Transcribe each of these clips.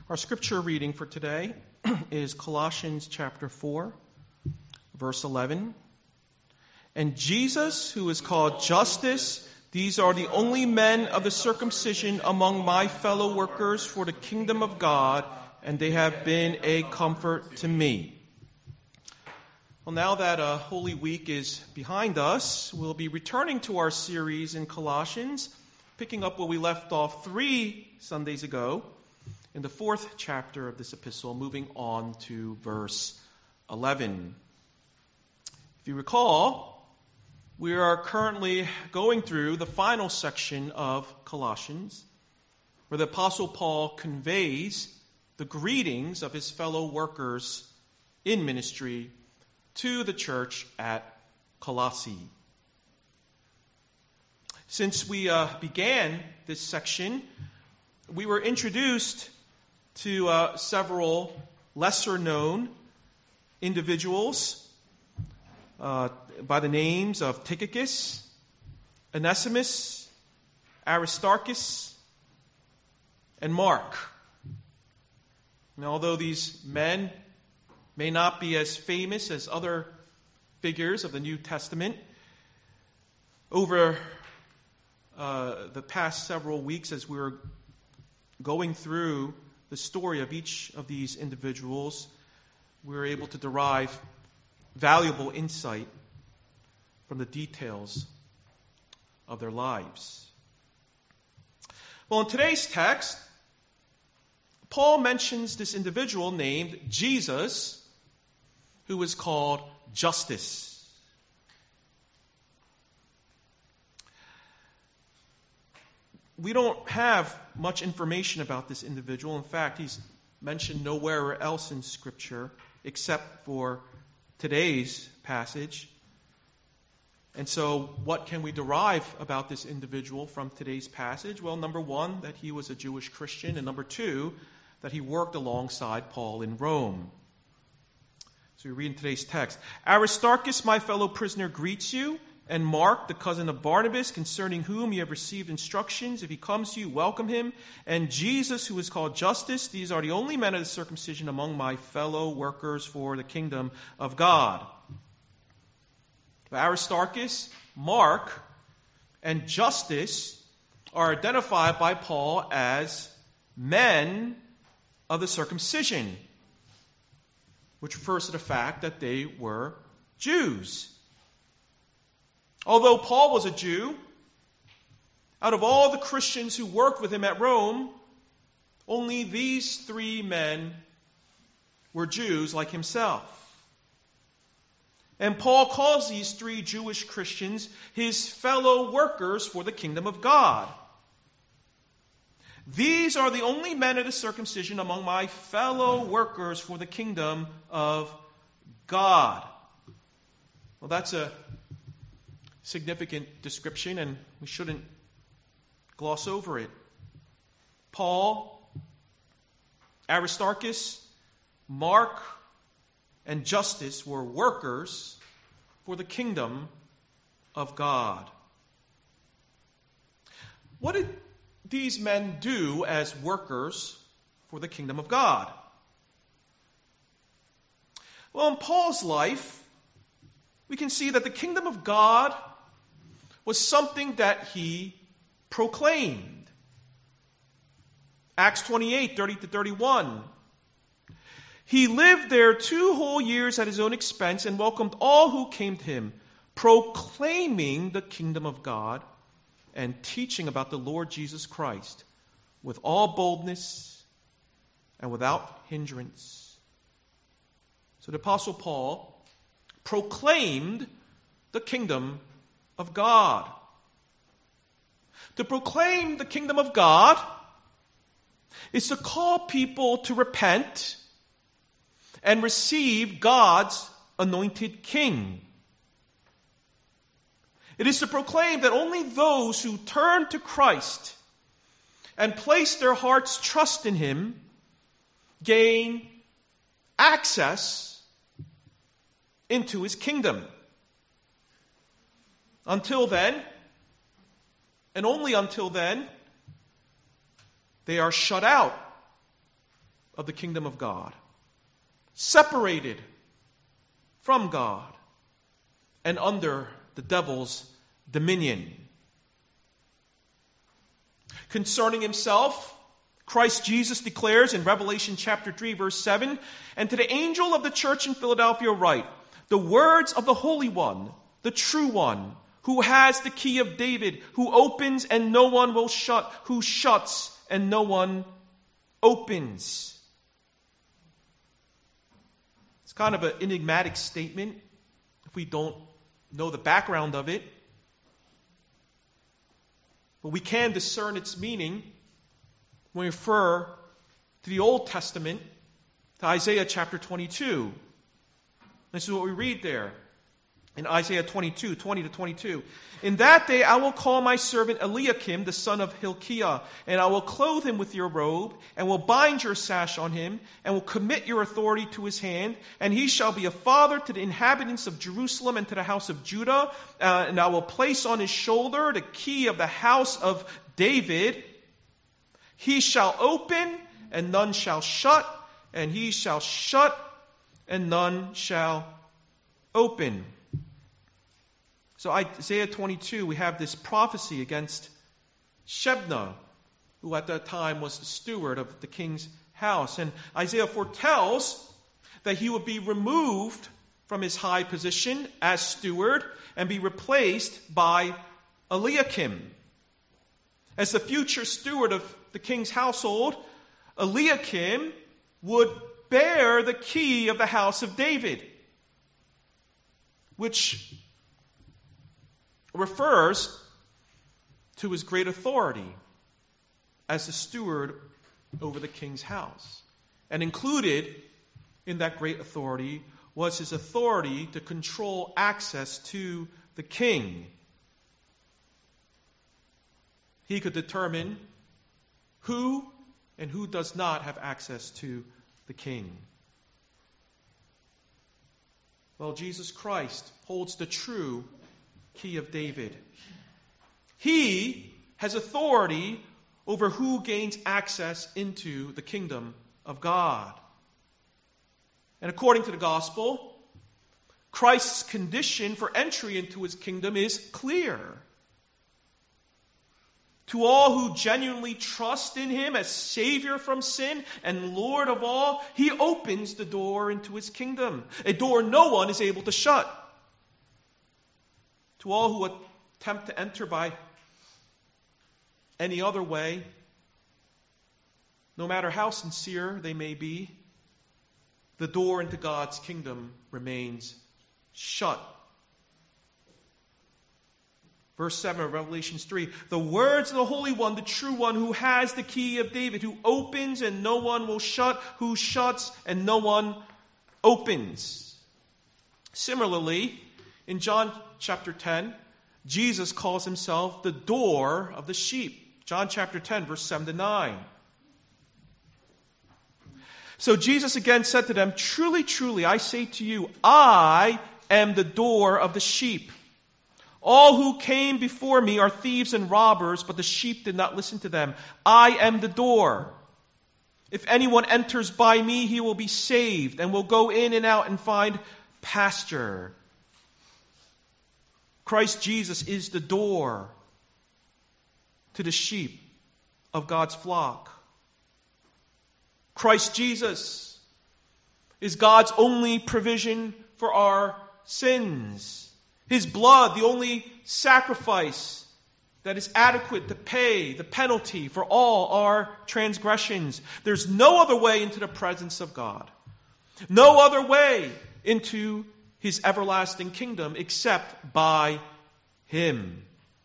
Our scripture reading for today is Colossians chapter 4, verse 11. And Jesus, who is called Justus, these are the only men of the circumcision among my fellow workers for the kingdom of God, and they have been a comfort to me. Well, now that Holy Week is behind us, we'll be returning to our series in Colossians, picking up where we left off 3 Sundays ago, in the 4th chapter of this epistle, moving on to verse 11. If you recall, we are currently going through the final section of Colossians, where the Apostle Paul conveys the greetings of his fellow workers in ministry to the church at Colossae. Since we began this section, we were introduced to several lesser-known individuals by the names of Tychicus, Onesimus, Aristarchus, and Mark. And although these men may not be as famous as other figures of the New Testament, over the past several weeks as we were going through the story of each of these individuals, we were able to derive valuable insight from the details of their lives. Well, in today's text, Paul mentions this individual named Jesus, who is called Justus. We don't have much information about this individual. In fact, he's mentioned nowhere else in Scripture except for today's passage. And so what can we derive about this individual from today's passage? Well, number one, that he was a Jewish Christian, and number two, that he worked alongside Paul in Rome. So we read in today's text, Aristarchus, my fellow prisoner, greets you, and Mark, the cousin of Barnabas, concerning whom you have received instructions. If he comes to you, welcome him. And Jesus, who is called Justus, these are the only men of the circumcision among my fellow workers for the kingdom of God. Aristarchus, Mark, and Justus are identified by Paul as men of the circumcision, which refers to the fact that they were Jews. Although Paul was a Jew, out of all the Christians who worked with him at Rome, only these 3 men were Jews like himself. And Paul calls these 3 Jewish Christians his fellow workers for the kingdom of God. These are the only men of the circumcision among my fellow workers for the kingdom of God. Well, that's a significant description, and we shouldn't gloss over it. Paul, Aristarchus, Mark, and Justus were workers for the kingdom of God. What did these men do as workers for the kingdom of God? Well, in Paul's life, we can see that the kingdom of God was something that he proclaimed. Acts 28, 30-31. He lived there 2 whole years at his own expense and welcomed all who came to him, proclaiming the kingdom of God and teaching about the Lord Jesus Christ with all boldness and without hindrance. So the Apostle Paul proclaimed the kingdom of God. To proclaim the kingdom of God is to call people to repent and receive God's anointed king. It is to proclaim that only those who turn to Christ and place their heart's trust in Him gain access into His kingdom. Until then, and only until then, they are shut out of the kingdom of God, separated from God and under the devil's dominion. Concerning himself, Christ Jesus declares in Revelation chapter 3, verse 7, "And to the angel of the church in Philadelphia write, the words of the Holy One, the true one, who has the key of David, who opens and no one will shut, who shuts and no one opens." It's kind of an enigmatic statement if we don't know the background of it. But we can discern its meaning when we refer to the Old Testament, to Isaiah chapter 22. This is what we read there in Isaiah 22, 20 to 22. "In that day I will call my servant Eliakim, the son of Hilkiah, and I will clothe him with your robe, and will bind your sash on him, and will commit your authority to his hand, and he shall be a father to the inhabitants of Jerusalem and to the house of Judah, and I will place on his shoulder the key of the house of David. He shall open, and none shall shut, and he shall shut, and none shall open." So Isaiah 22, we have this prophecy against Shebna, who at that time was the steward of the king's house. And Isaiah foretells that he would be removed from his high position as steward and be replaced by Eliakim. As the future steward of the king's household, Eliakim would bear the key of the house of David, which refers to his great authority as the steward over the king's house. And included in that great authority was his authority to control access to the king. He could determine who and who does not have access to the king. Well, Jesus Christ holds the true key of David. He has authority over who gains access into the kingdom of God. And according to the gospel, Christ's condition for entry into his kingdom is clear. To all who genuinely trust in him as Savior from sin and Lord of all, he opens the door into his kingdom, a door no one is able to shut. To all who attempt to enter by any other way, no matter how sincere they may be, the door into God's kingdom remains shut. Verse 7 of Revelation 3, "The words of the Holy One, the true one, who has the key of David, who opens and no one will shut, who shuts and no one opens." Similarly, in John chapter 10, Jesus calls himself the door of the sheep. John chapter 10, verse 7 to 9. "So Jesus again said to them, 'Truly, truly, I say to you, I am the door of the sheep. All who came before me are thieves and robbers, but the sheep did not listen to them. I am the door. If anyone enters by me, he will be saved and will go in and out and find pasture.'" Christ Jesus is the door to the sheep of God's flock. Christ Jesus is God's only provision for our sins. His blood, the only sacrifice that is adequate to pay the penalty for all our transgressions. There's no other way into the presence of God. No other way into his everlasting kingdom except by him.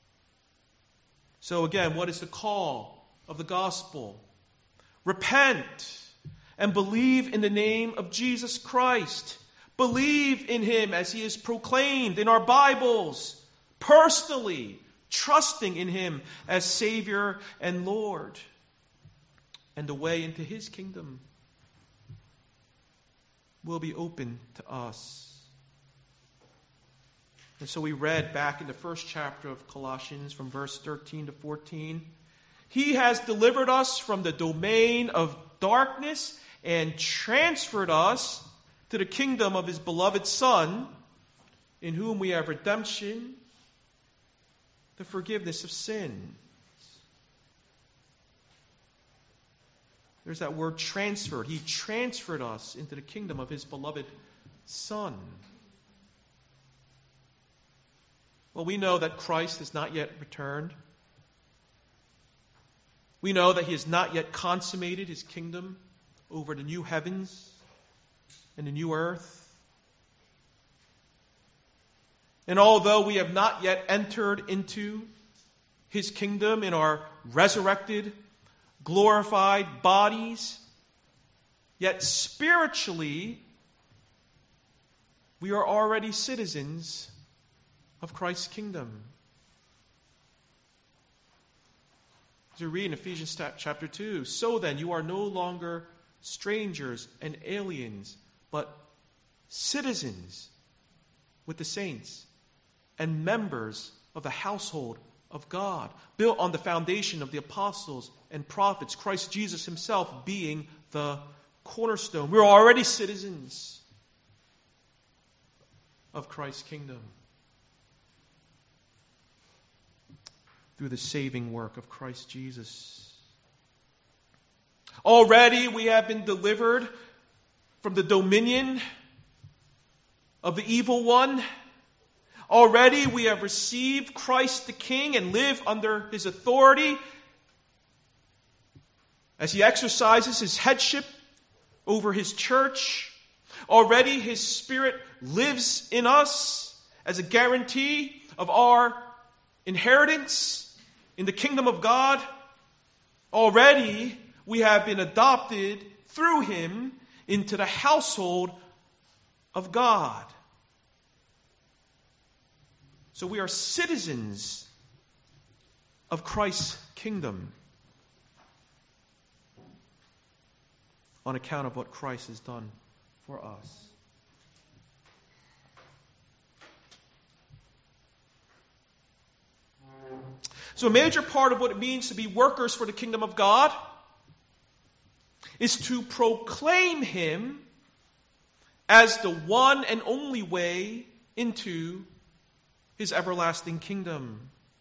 So again, what is the call of the gospel? Repent and believe in the name of Jesus Christ. Believe in him as he is proclaimed in our Bibles, personally, trusting in him as Savior and Lord. And the way into his kingdom will be open to us. And so we read back in the first chapter of Colossians from verse 13 to 14, "He has delivered us from the domain of darkness and transferred us to the kingdom of his beloved Son, in whom we have redemption, the forgiveness of sin. There's that word transferred. He transferred us into the kingdom of his beloved Son. Well, we know that Christ has not yet returned. We know that he has not yet consummated his kingdom over the new heavens and the new earth. And although we have not yet entered into his kingdom in our resurrected, glorified bodies, yet spiritually, we are already citizens of Christ's kingdom. As we read in Ephesians chapter 2, so then you are no longer strangers and aliens, but citizens with the saints and members of the household of God, built on the foundation of the apostles and prophets, Christ Jesus himself being the cornerstone. We're already citizens of Christ's kingdom through the saving work of Christ Jesus. Already we have been delivered from the dominion of the evil one. Already we have received Christ the King and live under his authority as he exercises his headship over his church. Already his Spirit lives in us as a guarantee of our inheritance in the kingdom of God. Already we have been adopted through him into the household of God. So we are citizens of Christ's kingdom on account of what Christ has done for us. So a major part of what it means to be workers for the kingdom of God is to proclaim him as the one and only way into his everlasting kingdom.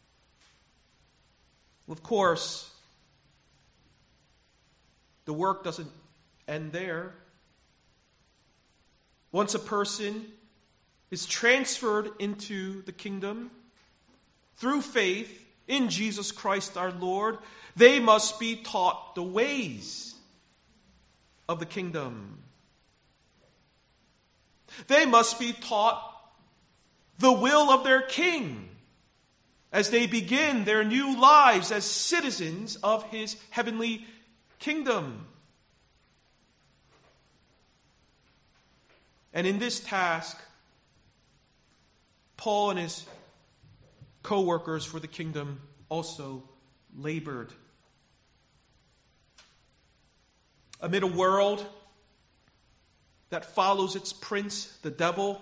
Well, of course, the work doesn't end there. Once a person is transferred into the kingdom through faith in Jesus Christ our Lord, they must be taught the ways of the kingdom. They must be taught the will of their King as they begin their new lives as citizens of his heavenly kingdom. And in this task, Paul and his co-workers for the kingdom also labored. Amid a world that follows its prince, the devil,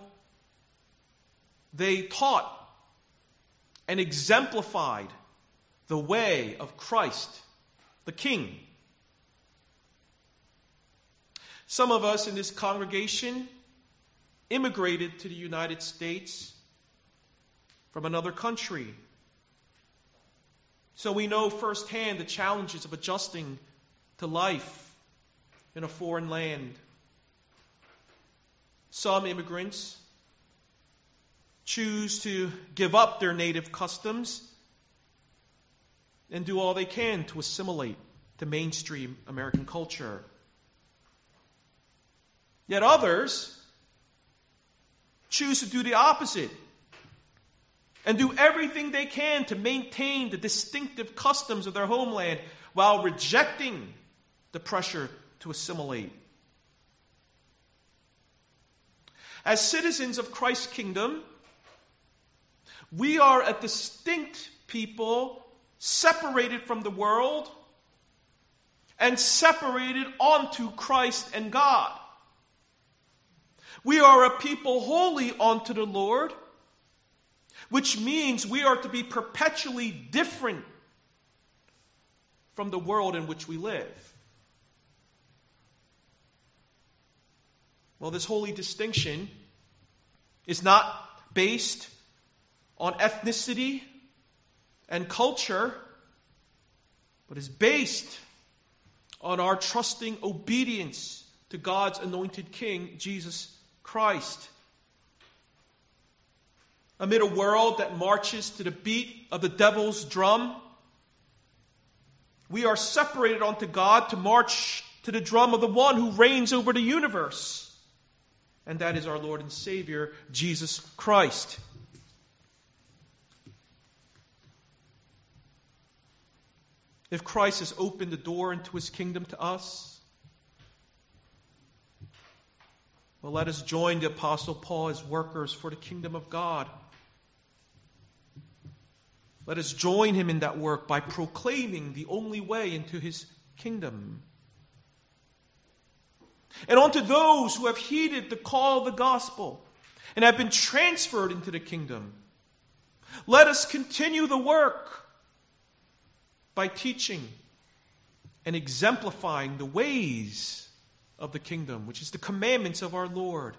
they taught and exemplified the way of Christ, the King. Some of us in this congregation immigrated to the United States from another country. So we know firsthand the challenges of adjusting to life in a foreign land. Some immigrants choose to give up their native customs and do all they can to assimilate to mainstream American culture. Yet others choose to do the opposite and do everything they can to maintain the distinctive customs of their homeland while rejecting the pressure to assimilate. As citizens of Christ's kingdom, we are a distinct people separated from the world and separated onto Christ and God. We are a people holy unto the Lord, which means we are to be perpetually different from the world in which we live. Well, this holy distinction is not based on ethnicity and culture, but is based on our trusting obedience to God's anointed King, Jesus Christ. Amid a world that marches to the beat of the devil's drum, we are separated unto God to march to the drum of the one who reigns over the universe. And that is our Lord and Savior, Jesus Christ. If Christ has opened the door into his kingdom to us, well, let us join the Apostle Paul as workers for the kingdom of God. Let us join him in that work by proclaiming the only way into his kingdom. And unto those who have heeded the call of the gospel and have been transferred into the kingdom, let us continue the work by teaching and exemplifying the ways of the kingdom, which is the commandments of our Lord.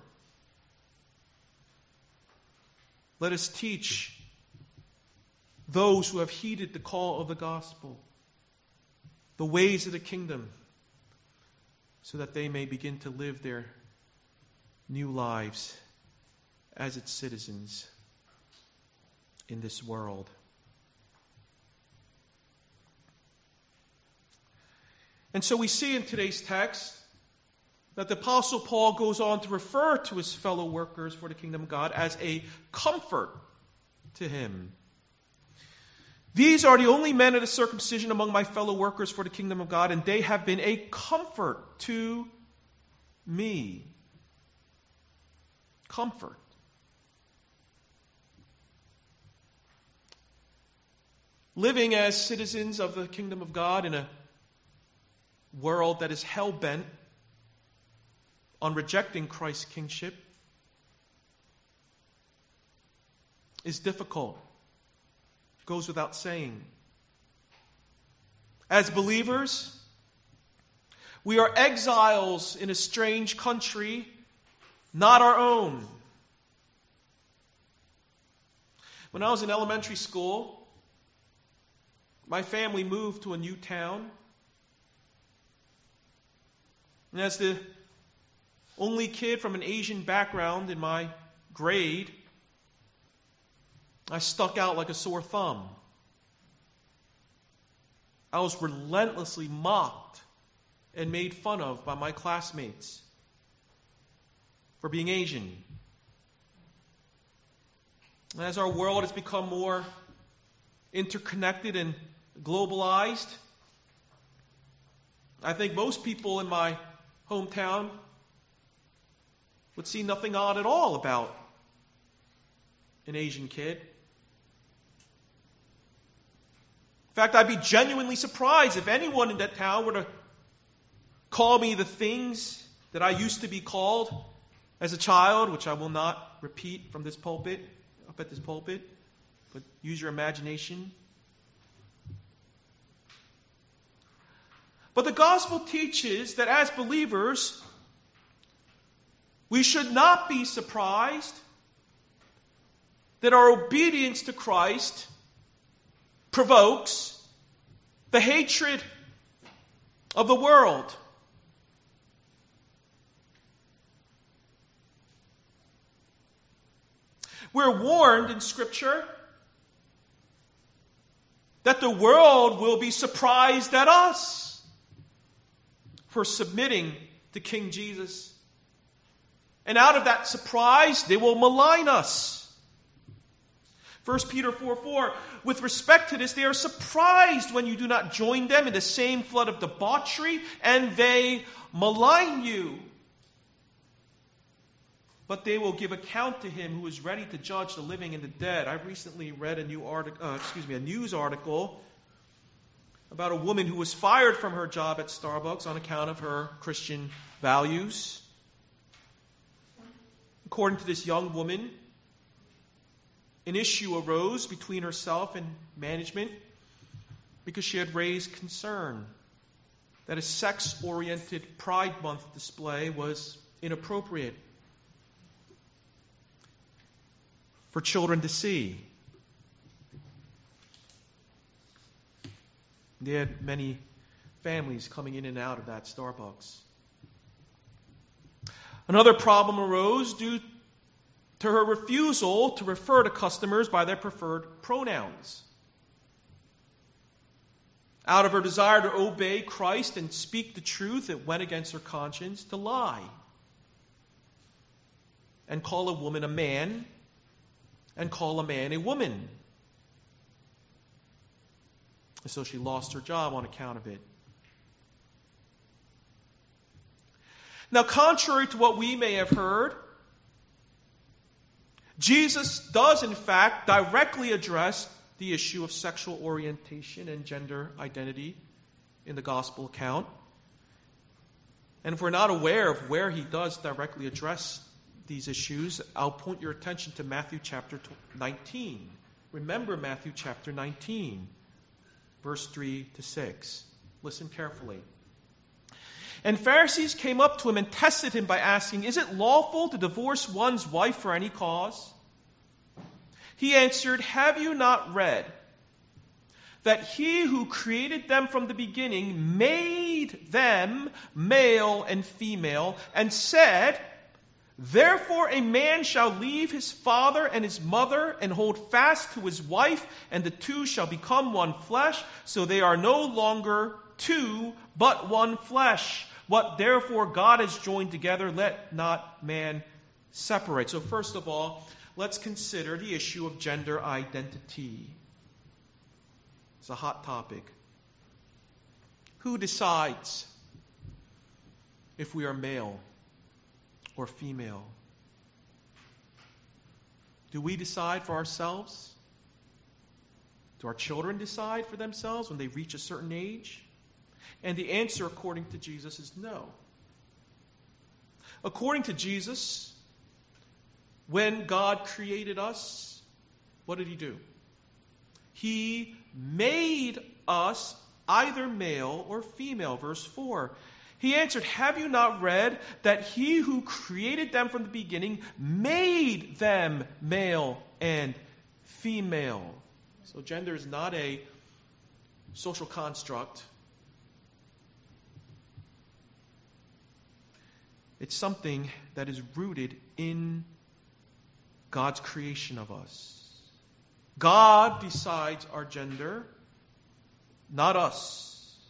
Let us teach those who have heeded the call of the gospel the ways of the kingdom, so that they may begin to live their new lives as its citizens in this world. And so we see in today's text that the Apostle Paul goes on to refer to his fellow workers for the kingdom of God as a comfort to him. These are the only men of the circumcision among my fellow workers for the kingdom of God, and they have been a comfort to me. Comfort. Living as citizens of the kingdom of God in a world that is hell-bent on rejecting Christ's kingship is difficult. Goes without saying. As believers, we are exiles in a strange country, not our own. When I was in elementary school, my family moved to a new town. And as the only kid from an Asian background in my grade, I stuck out like a sore thumb. I was relentlessly mocked and made fun of by my classmates for being Asian. And as our world has become more interconnected and globalized, I think most people in my hometown would see nothing odd at all about an Asian kid. In fact, I'd be genuinely surprised if anyone in that town were to call me the things that I used to be called as a child, which I will not repeat from this pulpit, up at this pulpit, but use your imagination. But the gospel teaches that as believers, we should not be surprised that our obedience to Christ provokes the hatred of the world. We're warned in Scripture that the world will be surprised at us for submitting to King Jesus. And out of that surprise, they will malign us. 1 Peter 4:4, with respect to this, they are surprised when you do not join them in the same flood of debauchery, and they malign you. But they will give account to him who is ready to judge the living and the dead. I recently read a news article about a woman who was fired from her job at Starbucks on account of her Christian values. According to this young woman, an issue arose between herself and management because she had raised concern that a sex-oriented Pride Month display was inappropriate for children to see. They had many families coming in and out of that Starbucks. Another problem arose due to her refusal to refer to customers by their preferred pronouns. Out of her desire to obey Christ and speak the truth, it went against her conscience to lie and call a woman a man and call a man a woman. And so she lost her job on account of it. Now, contrary to what we may have heard, Jesus does, in fact, directly address the issue of sexual orientation and gender identity in the gospel account. And if we're not aware of where he does directly address these issues, I'll point your attention to Matthew chapter 19. Remember Matthew chapter 19, verse 3 to 6. Listen carefully. And Pharisees came up to him and tested him by asking, "Is it lawful to divorce one's wife for any cause?" He answered, "Have you not read that he who created them from the beginning made them male and female, and said, 'Therefore a man shall leave his father and his mother and hold fast to his wife, and the two shall become one flesh, so they are no longer two, but one flesh. What therefore God has joined together, let not man separate.'" So first of all, let's consider the issue of gender identity. It's a hot topic. Who decides if we are male or female? Do we decide for ourselves? Do our children decide for themselves when they reach a certain age? And the answer, according to Jesus, is no. According to Jesus, when God created us, what did he do? He made us either male or female. Verse 4. He answered, "Have you not read that he who created them from the beginning made them male and female?" So gender is not a social construct. It's something that is rooted in God's creation of us. God decides our gender, not us.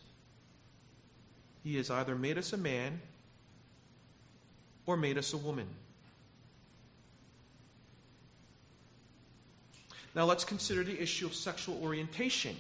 He has either made us a man or made us a woman. Now let's consider the issue of sexual orientation.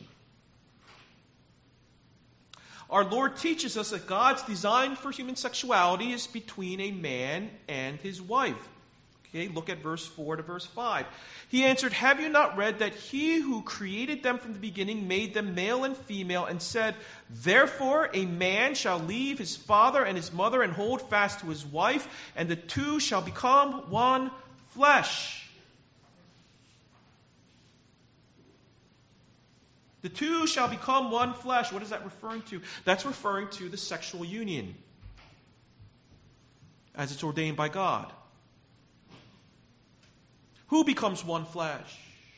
Our Lord teaches us that God's design for human sexuality is between a man and his wife. Okay, look at verse 4 to verse 5. He answered, "Have you not read that he who created them from the beginning made them male and female, and said, 'Therefore a man shall leave his father and his mother and hold fast to his wife, and the two shall become one flesh.'" The two shall become one flesh. What is that referring to? That's referring to the sexual union as it's ordained by God. Who becomes one flesh?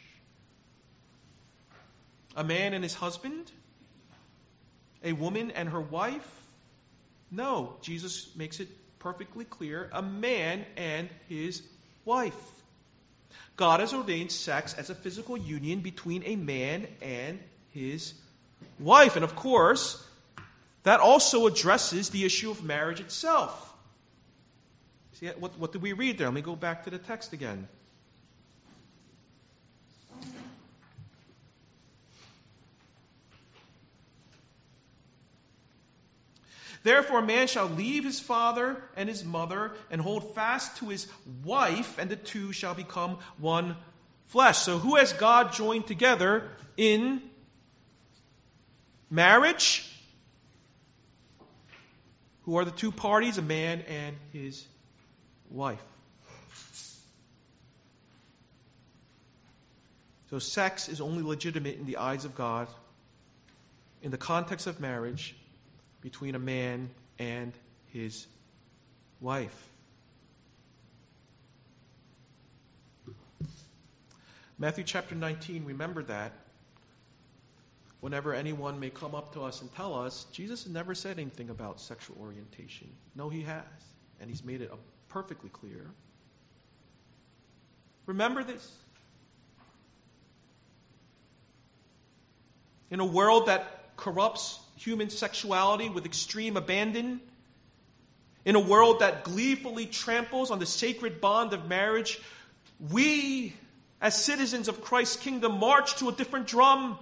A man and his husband? A woman and her wife? No, Jesus makes it perfectly clear. A man and his wife. God has ordained sex as a physical union between a man and his wife. And of course, that also addresses the issue of marriage itself. See, what did we read there? Let me go back to the text again. "Therefore a man shall leave his father and his mother and hold fast to his wife, and the two shall become one flesh." So who has God joined together in marriage? Who are the two parties? A man and his wife. So sex is only legitimate in the eyes of God in the context of marriage between a man and his wife. Matthew chapter 19, remember that. Whenever anyone may come up to us and tell us, Jesus has never said anything about sexual orientation. No, he has. And he's made it perfectly clear. Remember this. In a world that corrupts human sexuality with extreme abandon, in a world that gleefully tramples on the sacred bond of marriage, we, as citizens of Christ's kingdom, march to a different drum.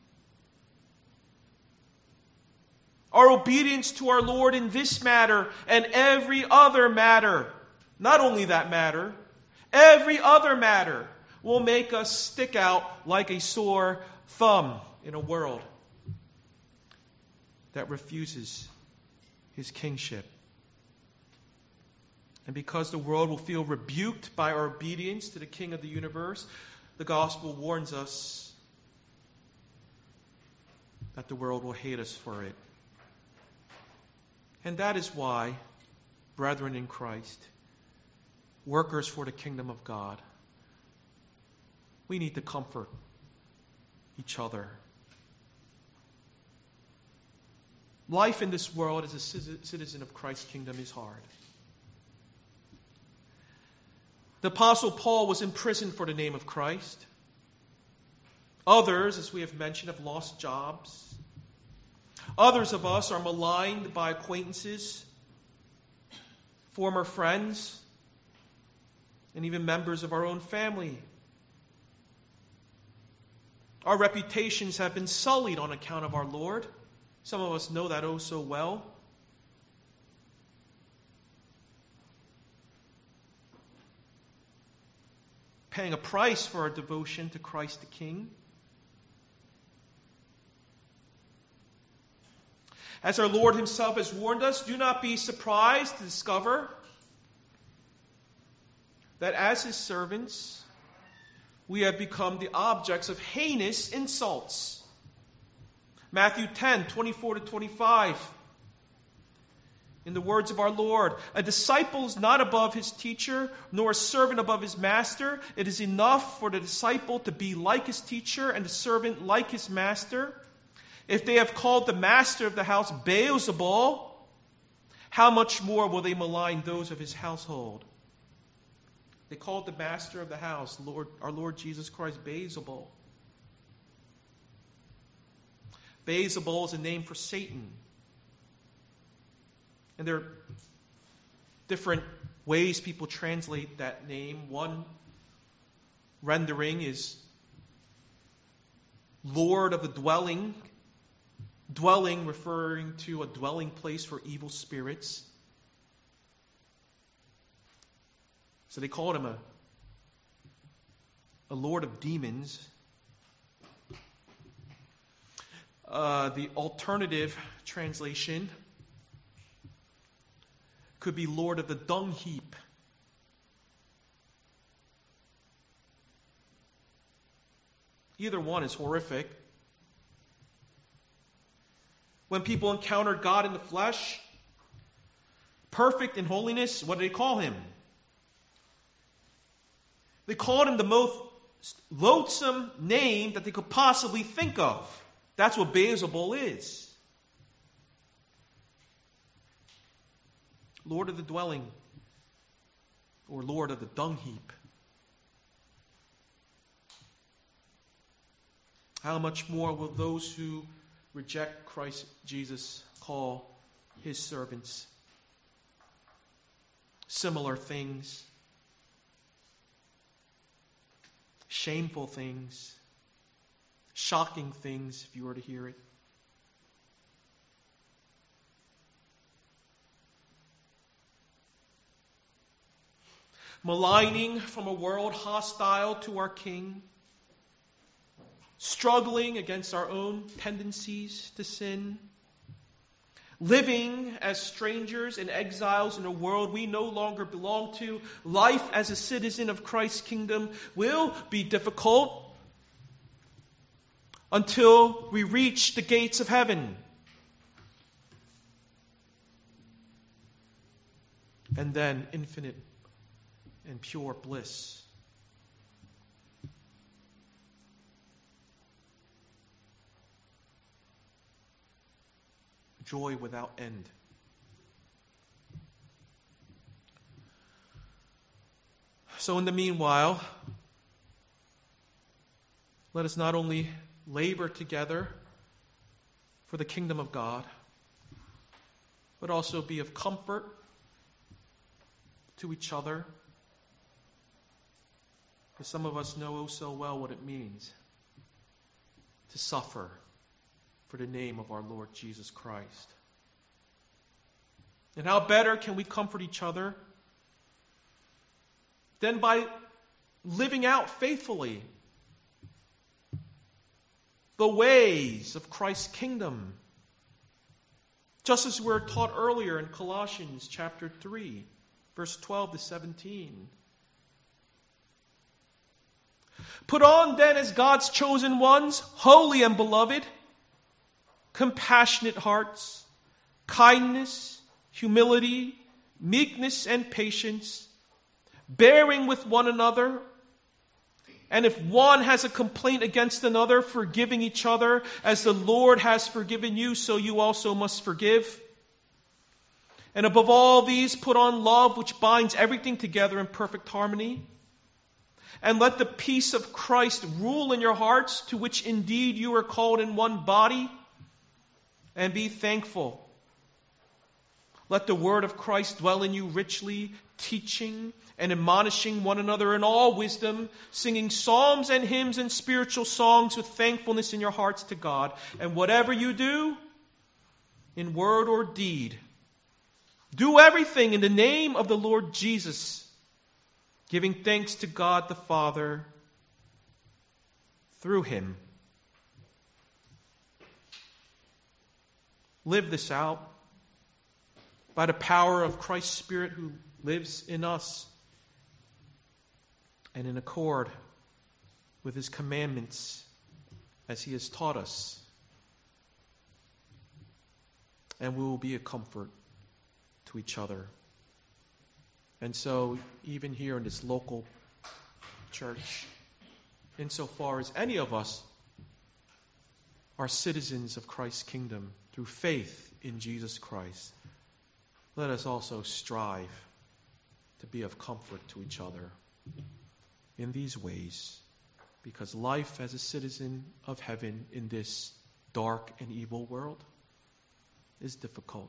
Our obedience to our Lord in this matter and every other matter, not only that matter, every other matter will make us stick out like a sore thumb in a world that refuses his kingship. And because the world will feel rebuked by our obedience to the King of the universe, the gospel warns us that the world will hate us for it. And that is why, brethren in Christ, workers for the kingdom of God, we need to comfort each other. Life in this world as a citizen of Christ's kingdom is hard. The Apostle Paul was imprisoned for the name of Christ. Others, as we have mentioned, have lost jobs. Others of us are maligned by acquaintances, former friends, and even members of our own family. Our reputations have been sullied on account of our Lord. Some of us know that oh so well. Paying a price for our devotion to Christ the King. As our Lord himself has warned us, do not be surprised to discover that as his servants, we have become the objects of heinous insults. Matthew 10, 24 to 25. In the words of our Lord, a disciple is not above his teacher, nor a servant above his master. It is enough for the disciple to be like his teacher and the servant like his master. If they have called the master of the house Beelzebul, how much more will they malign those of his household? They called the master of the house, our Lord Jesus Christ, Beelzebul. Beelzebul is a name for Satan. And there are different ways people translate that name. One rendering is Lord of the dwelling. Dwelling referring to a dwelling place for evil spirits. So they called him a lord of demons. The alternative translation could be Lord of the dung heap. Either one is horrific. When people encountered God in the flesh, perfect in holiness, what did they call him? They called him the most loathsome name that they could possibly think of. That's what Beelzebul is. Lord of the dwelling, or Lord of the dung heap. How much more will those who reject Christ Jesus call his servants? Similar things. Shameful things. Shocking things, if you were to hear it. Maligning from a world hostile to our King. Struggling against our own tendencies to sin. Living as strangers and exiles in a world we no longer belong to. Life as a citizen of Christ's kingdom will be difficult until we reach the gates of heaven. And then infinite and pure bliss. joy without end. So in the meanwhile, let us not only labor together for the kingdom of God, but also be of comfort to each other. Because some of us know oh so well what it means to suffer for the name of our Lord Jesus Christ. And how better can we comfort each other than by living out faithfully the ways of Christ's kingdom? Just as we were taught earlier in Colossians chapter 3, verse 12 to 17. Put on then as God's chosen ones, holy and beloved, compassionate hearts, kindness, humility, meekness, and patience, bearing with one another. And if one has a complaint against another, forgiving each other, as the Lord has forgiven you, so you also must forgive. And above all these, put on love, which binds everything together in perfect harmony. And let the peace of Christ rule in your hearts, to which indeed you are called in one body, and be thankful. Let the word of Christ dwell in you richly, teaching and admonishing one another in all wisdom, singing psalms and hymns and spiritual songs with thankfulness in your hearts to God. And whatever you do, in word or deed, do everything in the name of the Lord Jesus, giving thanks to God the Father through Him. Live this out by the power of Christ's Spirit who lives in us, and in accord with His commandments as He has taught us. And we will be a comfort to each other. And so, even here in this local church, insofar as any of us are citizens of Christ's kingdom through faith in Jesus Christ, let us also strive to be of comfort to each other in these ways, because life as a citizen of heaven in this dark and evil world is difficult.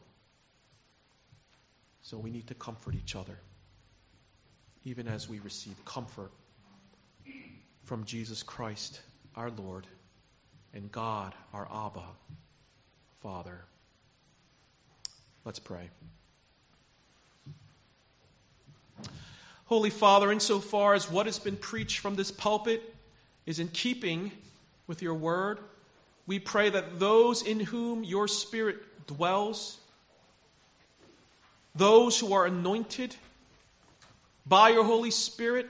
So we need to comfort each other, even as we receive comfort from Jesus Christ, our Lord, and God, our Abba, Father. Let's pray. Holy Father, insofar as what has been preached from this pulpit is in keeping with your word, we pray that those in whom your Spirit dwells, those who are anointed by your Holy Spirit,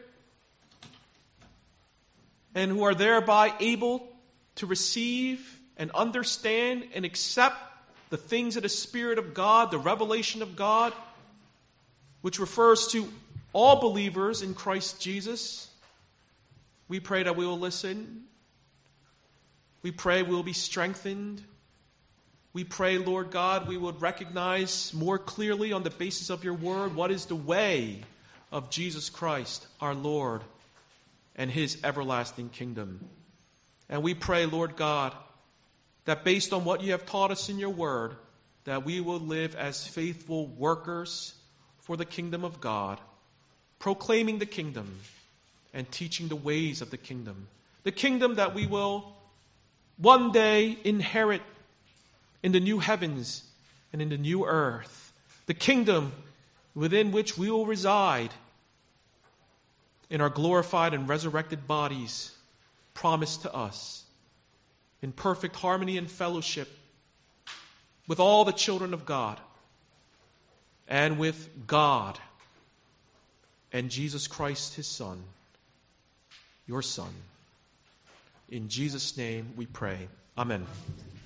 and who are thereby able to receive and understand and accept the things of the Spirit of God, the revelation of God, which refers to all believers in Christ Jesus, we pray that we will listen. We pray we will be strengthened. We pray, Lord God, we would recognize more clearly on the basis of your word what is the way of Jesus Christ, our Lord, and His everlasting kingdom. And we pray, Lord God, that based on what you have taught us in your word, that we will live as faithful workers for the kingdom of God, proclaiming the kingdom and teaching the ways of the kingdom. The kingdom that we will one day inherit in the new heavens and in the new earth. The kingdom within which we will reside in our glorified and resurrected bodies promised to us, in perfect harmony and fellowship with all the children of God and with God and Jesus Christ, His Son, your Son. In Jesus' name we pray. Amen.